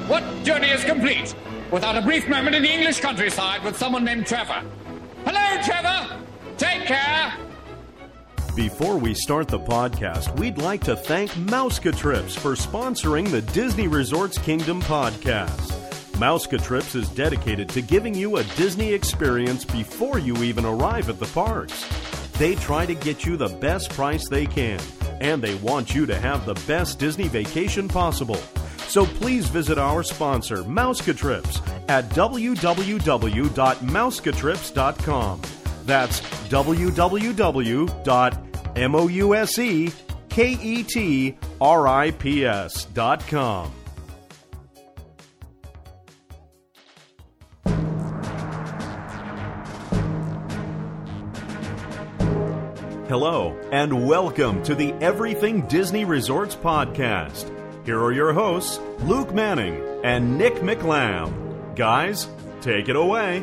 What journey is complete without a brief moment in the English countryside with someone named Trevor? Hello, Trevor! Take care! Before we start the podcast, we'd like to thank Mouska Trips for sponsoring the Disney Resorts Kingdom podcast. Mouska Trips is dedicated to giving you a Disney experience before you even arrive at the parks. They try to get you the best price they can, and they want you to have the best Disney vacation possible. So please visit our sponsor, Mouska Trips, at www.mouskatrips.com. That's www.mouskatrips.com. Hello, and welcome to the Everything Disney Resorts podcast. Here are your hosts, Luke Manning and Nick McLam. Guys, take it away.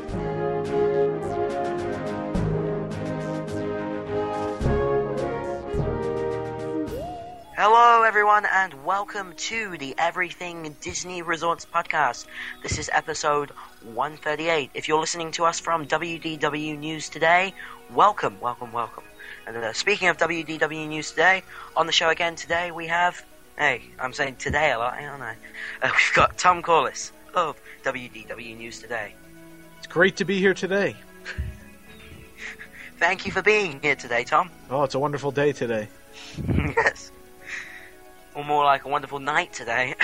Hello everyone and welcome to the Everything Disney Resorts podcast. This is episode 138. If you're listening to us from WDW News Today, welcome. And speaking of WDW News Today, on the show again today we have... Hey, I'm saying today a lot, aren't I? We've got Tom Corliss of WDW News Today. It's great to be here today. Thank you for being here today, Tom. Oh, it's a wonderful day today. Yes. Or more like a wonderful night today.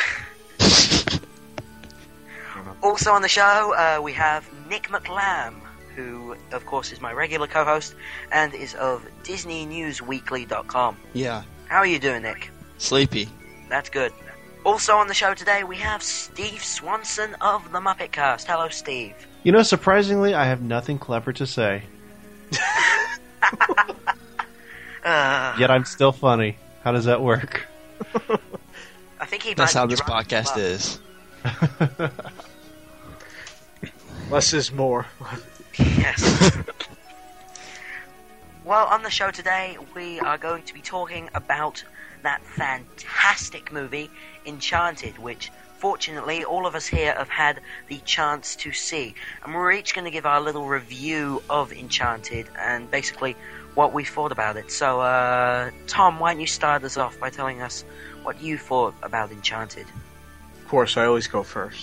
Also on the show, we have Nick McLam, who, of course, is my regular co-host and is of DisneyNewsWeekly.com. Yeah. How are you doing, Nick? Sleepy. That's good. Also on the show today, we have Steve Swanson of the Muppet Cast. Hello, Steve. You know, surprisingly, I have nothing clever to say. Yet I'm still funny. How does that work? I think That's how this podcast is. Less is more. Yes. Well, on the show today, we are going to be talking about that fantastic movie, Enchanted, which, fortunately, all of us here have had the chance to see. And we're each going to give our little review of Enchanted and basically what we thought about it. So, Tom, why don't you start us off by telling us what you thought about Enchanted? Of course, I always go first.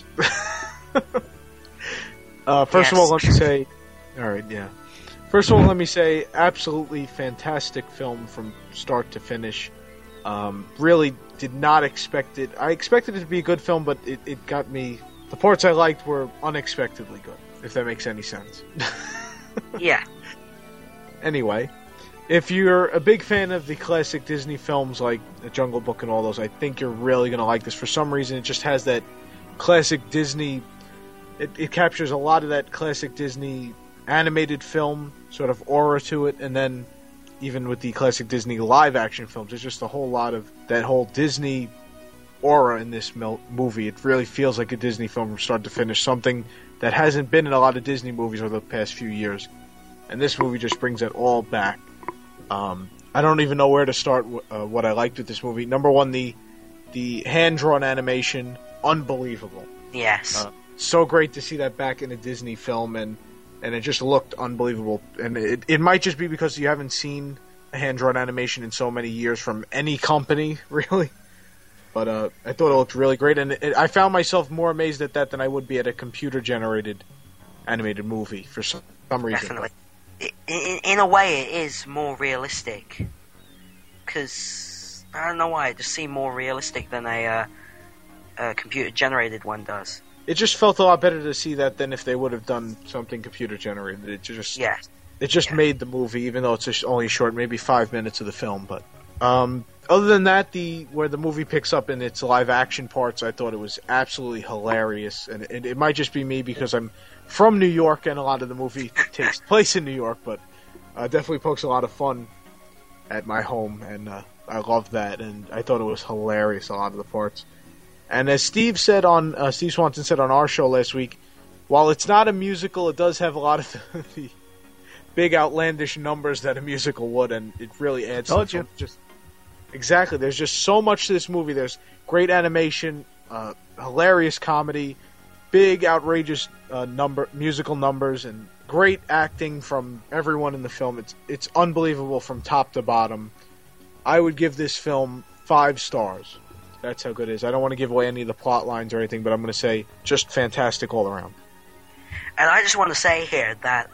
First of all, let me say... Alright, yeah. First of all, let me say, absolutely fantastic film from start to finish. Really did not expect it. I expected it to be a good film, but it got me... The parts I liked were unexpectedly good, if that makes any sense. Yeah. Anyway, if you're a big fan of the classic Disney films like The Jungle Book and all those, I think you're really going to like this. For some reason, it just has that classic Disney... It captures a lot of that classic Disney animated film sort of aura to it, and then even with the classic Disney live-action films, there's just a whole lot of that whole Disney aura in this movie. It really feels like a Disney film from start to finish, something that hasn't been in a lot of Disney movies over the past few years. And this movie just brings it all back. I don't even know where to start what I liked with this movie. Number one, the hand-drawn animation, unbelievable. Yes. So great to see that back in a Disney film, and it just looked unbelievable. And it might just be because you haven't seen a hand-drawn animation in so many years from any company, really. But I thought it looked really great, and I found myself more amazed at that than I would be at a computer-generated animated movie for some reason. Definitely. In a way, it is more realistic. Because, I don't know why, it just seemed more realistic than a computer-generated one does. It just felt a lot better to see that than if they would have done something computer-generated. It just made the movie, even though it's only short, maybe 5 minutes of the film. But other than that, where the movie picks up in its live-action parts, I thought it was absolutely hilarious. And it might just be me because I'm from New York and a lot of the movie takes place in New York, but definitely pokes a lot of fun at my home, and I loved that. And I thought it was hilarious, a lot of the parts. And as Steve Swanson said on our show last week, while it's not a musical, it does have a lot of the big outlandish numbers that a musical would, and it really adds Told to you. Exactly. There's just so much to this movie. There's great animation, hilarious comedy, big outrageous musical numbers, and great acting from everyone in the film. It's unbelievable from top to bottom. I would give this film 5 stars. That's how good it is. I don't want to give away any of the plot lines or anything, but I'm going to say just fantastic all around. And I just want to say here that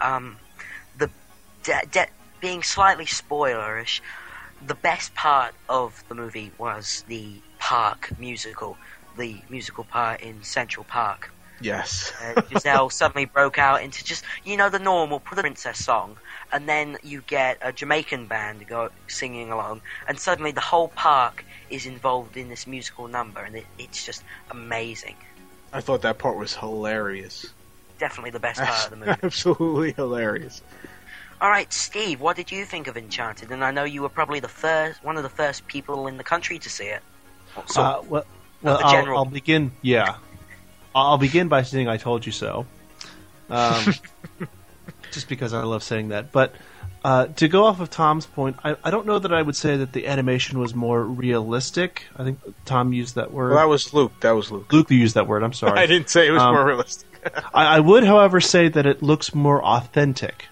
being slightly spoilerish, the best part of the movie was the musical part in Central Park. Yes. Giselle suddenly broke out into just, the normal princess song, and then you get a Jamaican band singing along, and suddenly the whole park is involved in this musical number, and it's just amazing. I thought that part was hilarious. Definitely the best part of the movie. Absolutely hilarious. All right, Steve, what did you think of Enchanted? And I know you were probably one of the first people in the country to see it. I'll begin. Yeah, I'll begin by saying I told you so. Just because I love saying that. But to go off of Tom's point, I don't know that I would say that the animation was more realistic. I think Tom used that word. Well, that was Luke. Luke used that word. I'm sorry. I didn't say it was more realistic. I would, however, say that it looks more authentic.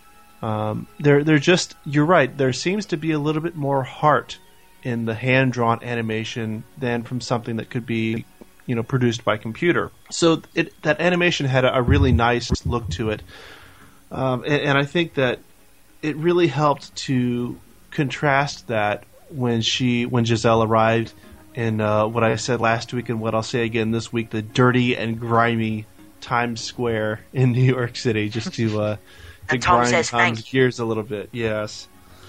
You're right. There seems to be a little bit more heart in the hand-drawn animation than from something that could be, produced by computer. So that animation had a really nice look to it, and I think that it really helped to contrast that when Giselle arrived in what I said last week and what I'll say again this week, the dirty and grimy Times Square in New York City, just to grind Tom's gears a little bit. Yes.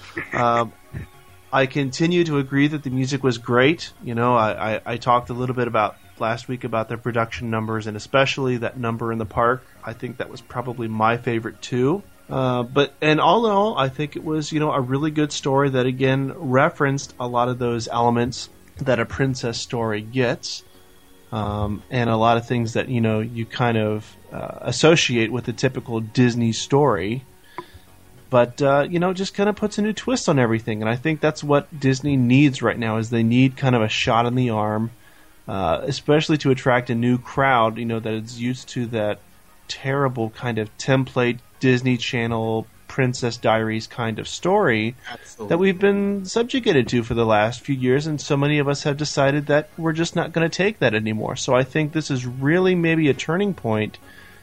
I continue to agree that the music was great. I talked a little bit about last week about their production numbers, and especially that number in the park. I think that was probably my favorite too. And all in all, I think it was, a really good story that again referenced a lot of those elements that a princess story gets. And a lot of things that, you kind of associate with the typical Disney story. But, just kind of puts a new twist on everything. And I think that's what Disney needs right now, is they need kind of a shot in the arm, especially to attract a new crowd, that is used to that terrible kind of template Disney Channel Princess Diaries kind of story. Absolutely. That we've been subjugated to for the last few years, and so many of us have decided that we're just not going to take that anymore. So I think this is really maybe a turning point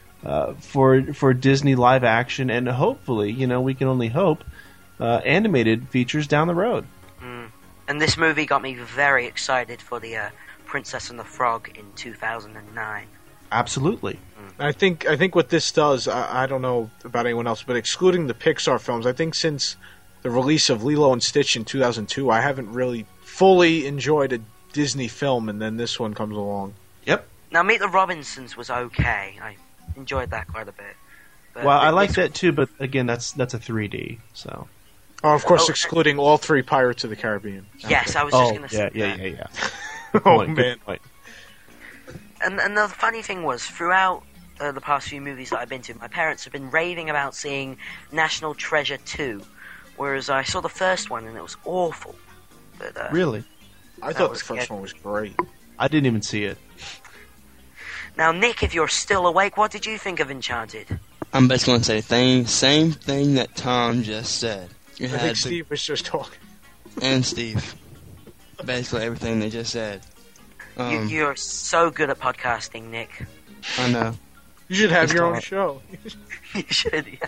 for Disney live action, and hopefully, we can only hope, animated features down the road. And this movie got me very excited for the Princess and the Frog in 2009. Absolutely. I think what this does, I don't know about anyone else, but excluding the Pixar films, I think since the release of Lilo and Stitch in 2002, I haven't really fully enjoyed a Disney film, and then this one comes along. Yep. Now, Meet the Robinsons was okay. I enjoyed that quite a bit. But well, I like that too, but again, that's a 3D, so... Oh, of course, excluding all 3 Pirates of the Caribbean. Yes, okay. I was just going to say that. Yeah. Oh, man. And the funny thing was, throughout the past few movies that I've been to, my parents have been raving about seeing National Treasure 2, whereas I saw the first one and it was awful. But, really? I thought the first one was great. I didn't even see it. Now, Nick, if you're still awake, what did you think of Enchanted? I'm basically going to say same thing that Tom just said. I think Steve was just talking. And Steve. Basically everything they just said. You're so good at podcasting, Nick. I know. You should have your own show. You should, yeah.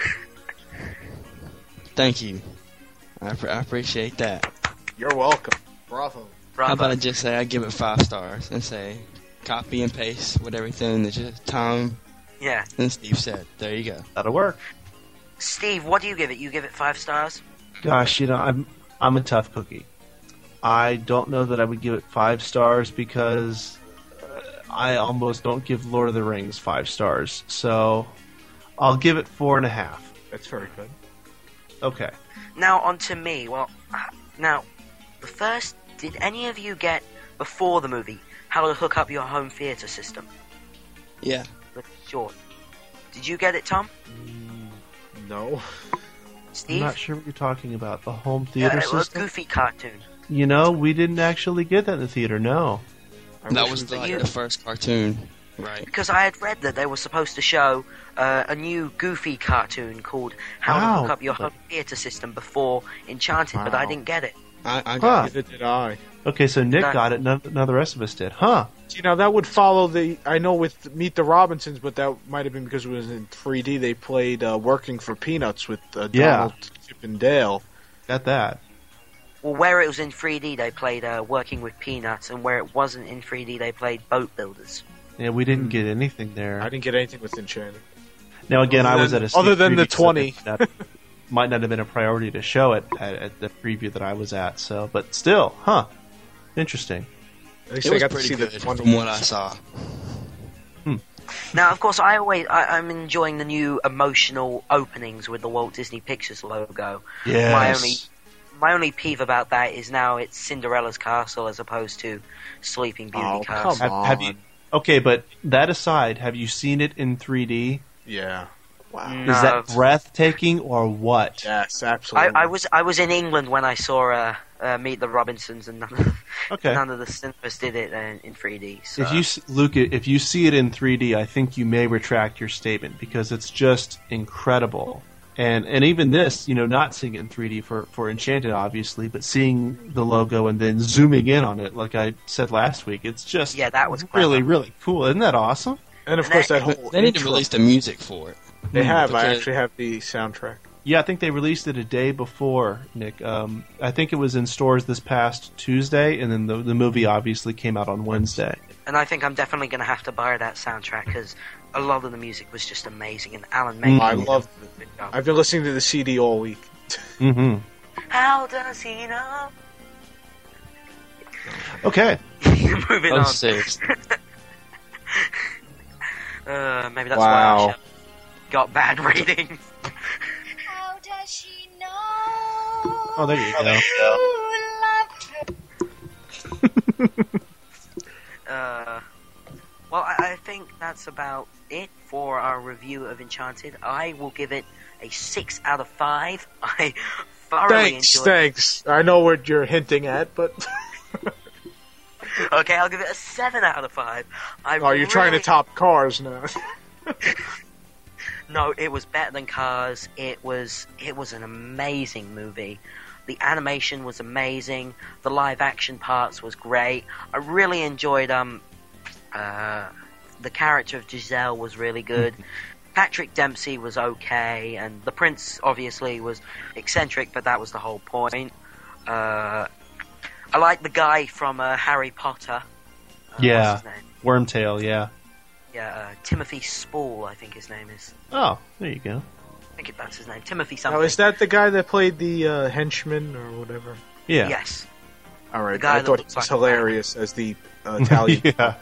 Thank you. I appreciate that. You're welcome. Bravo. How about I just say I give it 5 stars and say copy and paste with everything that just Tom and Steve said. There you go. That'll work. Steve, what do you give it? You give it 5 stars? Gosh, I'm a tough cookie. I don't know that I would give it 5 stars because I almost don't give Lord of the Rings 5 stars. So I'll give it 4.5. That's very good. Okay. Now on to me. Well, now the first. Did any of you get before the movie how to hook up your home theater system? Yeah. Sure. Did you get it, Tom? No. Steve? I'm not sure what you're talking about. The home theater system? A Goofy cartoon. We didn't actually get that in the theater, no. That was the first cartoon, right? Because I had read that they were supposed to show a new Goofy cartoon called How to Hook Up Your Home Theater System before Enchanted, but I didn't get it. I got it. Neither did I. Okay, so Nick got it, none of the rest of us did. Huh. You know, that would follow I know with Meet the Robinsons, but that might have been because it was in 3D. They played Working for Peanuts with Donald, Chip, and Dale. Got that. Well, where it was in 3D, they played Working with Peanuts, and where it wasn't in 3D, they played Boat Builders. Yeah, we didn't get anything there. I didn't get anything with Enchanted. Now, again, I was at a... Other than the 20. That might not have been a priority to show it at the preview that I was at, so... But still, interesting. At least it I was got to pretty see good the 20. from what I saw. Now, of course, I'm enjoying the new emotional openings with the Walt Disney Pictures logo. Yes. My only peeve about that is now it's Cinderella's Castle as opposed to Sleeping Beauty Castle. Come on. Have you, okay, but that aside, have you seen it in 3D? Yeah. Wow. No. Is that breathtaking or what? Yes, absolutely. I was in England when I saw Meet the Robinsons, and none of the cinemas did it in 3D. So. If you see it in 3D, I think you may retract your statement because it's just incredible. And even this, not seeing it in 3D for Enchanted, obviously, but seeing the logo and then zooming in on it, like I said last week, it's just that was really, really cool. Isn't that awesome? And of course, that whole they need to release the music for it. They have. I actually have the soundtrack. Yeah, I think they released it a day before, Nick. I think it was in stores this past Tuesday, and then the movie obviously came out on Wednesday. And I think I'm definitely going to have to buy that soundtrack because a lot of the music was just amazing. And Alan Menken. I love it. I've been listening to the CD all week. Mm-hmm. How does he know? Okay. Moving on. Seriously. Maybe that's why I got bad ratings. How does she know? Oh, there you go. Well, I think that's about it for our review of Enchanted. I will give it a 6 out of 5. I thoroughly enjoyed it. Thanks. I know what you're hinting at, but... Okay, I'll give it a 7 out of 5. You're trying to top Cars now. No, it was better than Cars. It was an amazing movie. The animation was amazing. The live action parts was great. I really enjoyed the character of Giselle was really good. Patrick Dempsey was okay, and the prince obviously was eccentric, but that was the whole point. I like the guy from Harry Potter. What's his name? Wormtail, yeah. Yeah, Timothy Spall, I think his name is. Oh, there you go. I think that's his name. Timothy something. Now, is that the guy that played the henchman or whatever? Yeah. Yes. All right. I thought it was hilarious as the Italian. Yeah.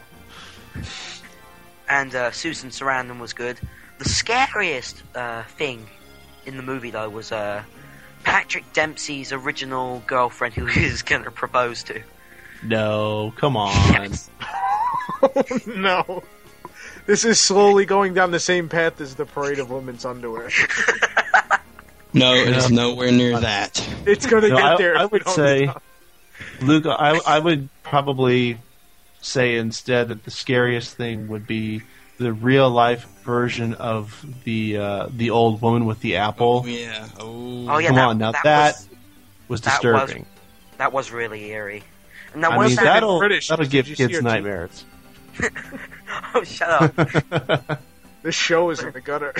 And Susan Sarandon was good. The scariest thing in the movie, though, was Patrick Dempsey's original girlfriend who he was going to propose to. No, come on. Yes. Oh, no. This is slowly going down the same path as the Parade of Women's Underwear. No, it is nowhere near that. It's going to get there. I would say, Luke, I would probably say instead that the scariest thing would be the real life version of the old woman with the apple. Oh, yeah. Oh yeah. Come on, now that was disturbing. That was really eerie. Now, I mean, that'll give Did you kids see her nightmares. Oh, shut up. This show is in the gutter.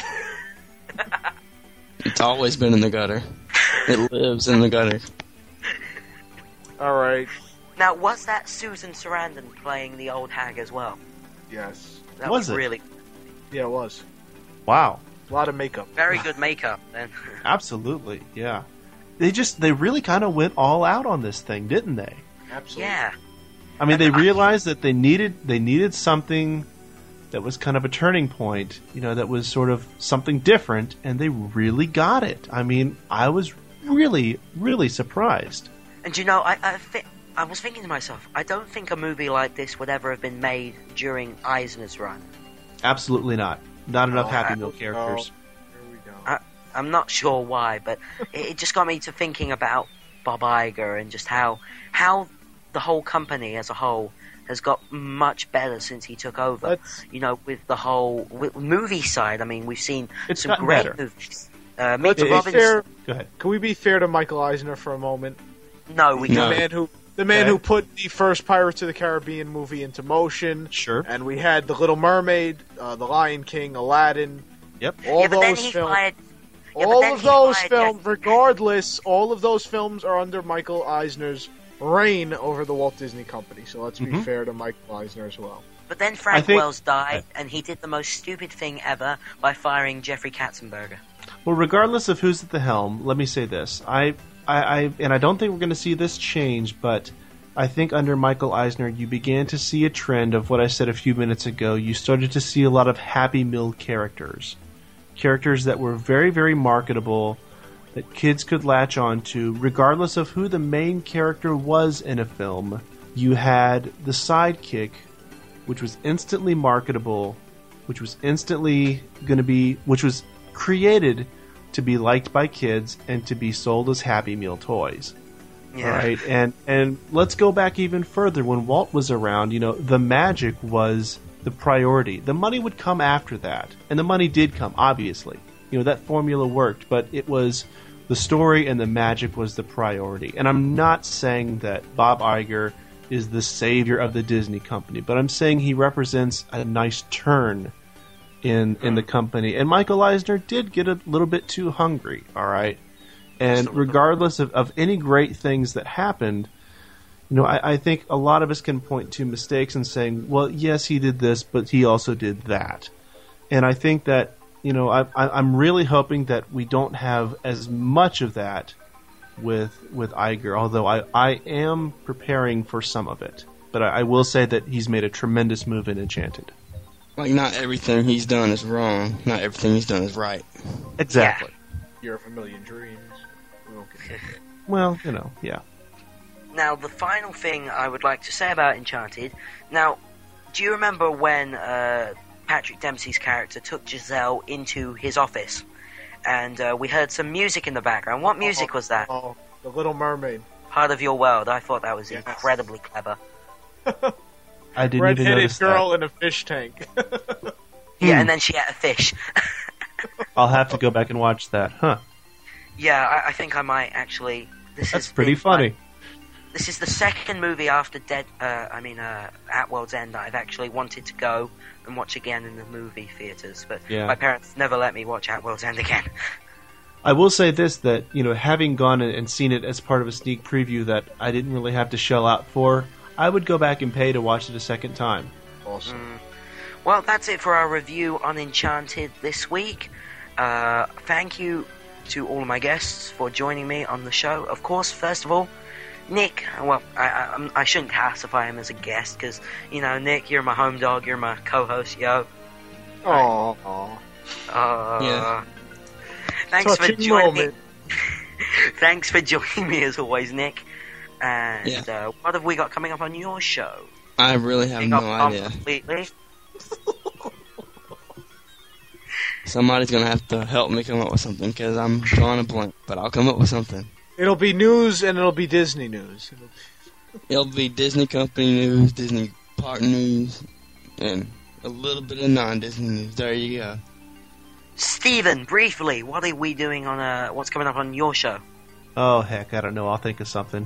It's always been in the gutter. It lives in the gutter. All right. Now, was that Susan Sarandon playing the old hag as well? Yes. That Was it? really Yeah, it was. Wow. A lot of makeup. very good makeup then. Absolutely, yeah. They really kind of went all out on this thing, didn't they? Absolutely. Yeah. I mean, they realized that they needed something that was kind of a turning point, that was sort of something different, and they really got it. I mean, I was really, really surprised. And I was thinking to myself, I don't think a movie like this would ever have been made during Eisner's run. Absolutely not. Not enough Happy Meal characters. Here we go. I'm not sure why, but it just got me to thinking about Bob Iger and just how the whole company as a whole has got much better since he took over. With the whole movie side. I mean, we've seen some great movies. Meet Robinson. Go ahead. Can we be fair to Michael Eisner for a moment? No, we can't. The man who put the first Pirates of the Caribbean movie into motion. Sure. And we had The Little Mermaid, The Lion King, Aladdin. Yep. All those films. Regardless, all of those films are under Michael Eisner's reign over the Walt Disney Company. So let's be fair to Michael Eisner as well. But then Frank Wells died, and he did the most stupid thing ever by firing Jeffrey Katzenberger. Well, regardless of who's at the helm, let me say this. I don't think we're going to see this change, but I think under Michael Eisner, you began to see a trend of what I said a few minutes ago. You started to see a lot of Happy Meal characters. Characters that were very, very marketable, that kids could latch on to, regardless of who the main character was in a film. You had the sidekick, which was instantly marketable, which was created to be liked by kids and to be sold as Happy Meal toys. Yeah. Right? And let's go back even further. When Walt was around, the magic was the priority. The money would come after that. And the money did come, obviously. That formula worked, but it was the story and the magic was the priority. And I'm not saying that Bob Iger is the savior of the Disney company, but I'm saying he represents a nice turn in the company. And Michael Eisner did get a little bit too hungry, all right? And regardless of any great things that happened, I think a lot of us can point to mistakes and saying, well, yes, he did this, but he also did that. And I think that, I'm really hoping that we don't have as much of that with Iger, although I am preparing for some of it. But I will say that he's made a tremendous move in Enchanted. Like, not everything he's done is wrong. Not everything he's done is right. Exactly. Year of a Million Dreams. Well, yeah. Now, the final thing I would like to say about Enchanted. Now, do you remember when Patrick Dempsey's character took Giselle into his office? And we heard some music in the background. What music was that? Oh, The Little Mermaid. Part of Your World. I thought that was incredibly clever. I didn't even notice that. Red-headed girl in a fish tank. Yeah, and then she ate a fish. I'll have to go back and watch that. Huh. Yeah, I think I might actually. That's pretty funny. This is the second movie after At World's End that I've actually wanted to go and watch again in the movie theaters, but my parents never let me watch At World's End again. I will say this, that having gone and seen it as part of a sneak preview that I didn't really have to shell out for, I would go back and pay to watch it a second time. Awesome. Well, that's it for our review on Enchanted this week. Thank you to all of my guests for joining me on the show. Of course, first of all, Nick. Well, I shouldn't classify him as a guest because, Nick, you're my home dog. You're my co-host, yo. Aww. Yeah. Thanks for joining me. Thanks for joining me as always, Nick. And what have we got coming up on your show? I really have no idea. Completely. Somebody's going to have to help me come up with something because I'm drawing a blank, but I'll come up with something. It'll be news and it'll be Disney news. It'll be Disney company news, Disney park news, and a little bit of non-Disney news. There you go. Steven, briefly, what are we doing on what's coming up on your show? Oh, heck, I don't know. I'll think of something.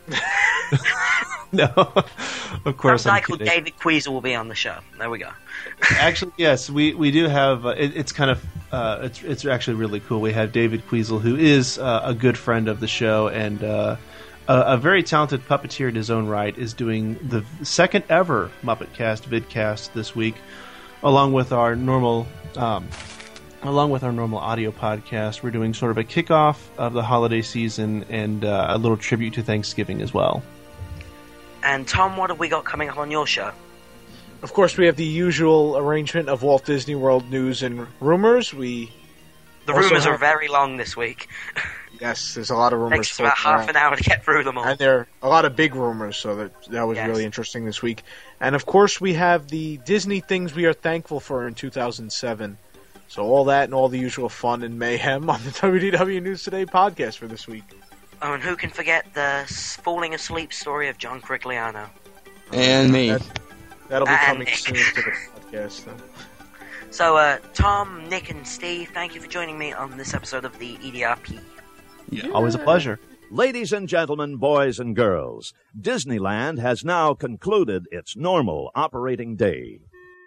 No, of course. Some guy called David Queasel will be on the show. There we go. Actually, yes, we do have. It's kind of it's actually really cool. We have David Queasel, who is a good friend of the show and a very talented puppeteer in his own right, is doing the second ever Muppet Cast vidcast this week, along with our normal. Along with our normal audio podcast, we're doing sort of a kickoff of the holiday season and a little tribute to Thanksgiving as well. And Tom, what have we got coming up on your show? Of course, we have the usual arrangement of Walt Disney World news and rumors. The rumors are very long this week. Yes, there's a lot of rumors. Takes about half an hour to get through them all. And there are a lot of big rumors, so that was really interesting this week. And of course, we have the Disney things we are thankful for in 2007. So all that and all the usual fun and mayhem on the WDW News Today podcast for this week. Oh, and who can forget the falling asleep story of John Crigliano? And me. That'll be coming soon to the podcast, then. So, Tom, Nick, and Steve, thank you for joining me on this episode of the EDRP. Yeah, always a pleasure. Ladies and gentlemen, boys and girls, Disneyland has now concluded its normal operating day.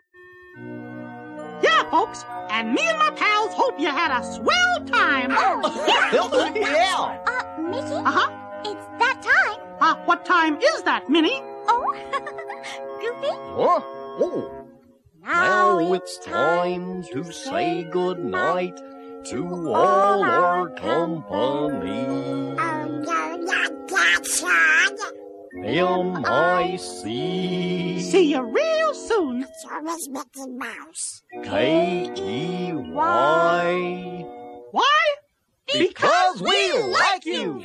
Yeah, folks, and me and my pals hope you had a swell time. Oh, yeah. Mickey? Uh-huh. It's that time. What time is that, Minnie? Oh, Goofy? Huh? Oh. Now it's time to say goodnight to all our company. M-I-C. See you real soon. It's Mickey Mouse. K-E-Y. Why? Because we like you.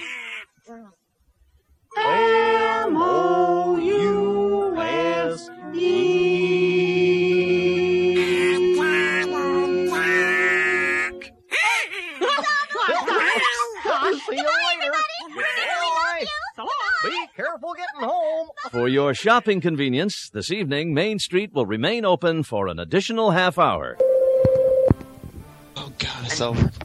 M-O-U-S-E. See you later. Bye. Be careful getting home. For your shopping convenience, this evening, Main Street will remain open for an additional half hour. Oh, God, it's over.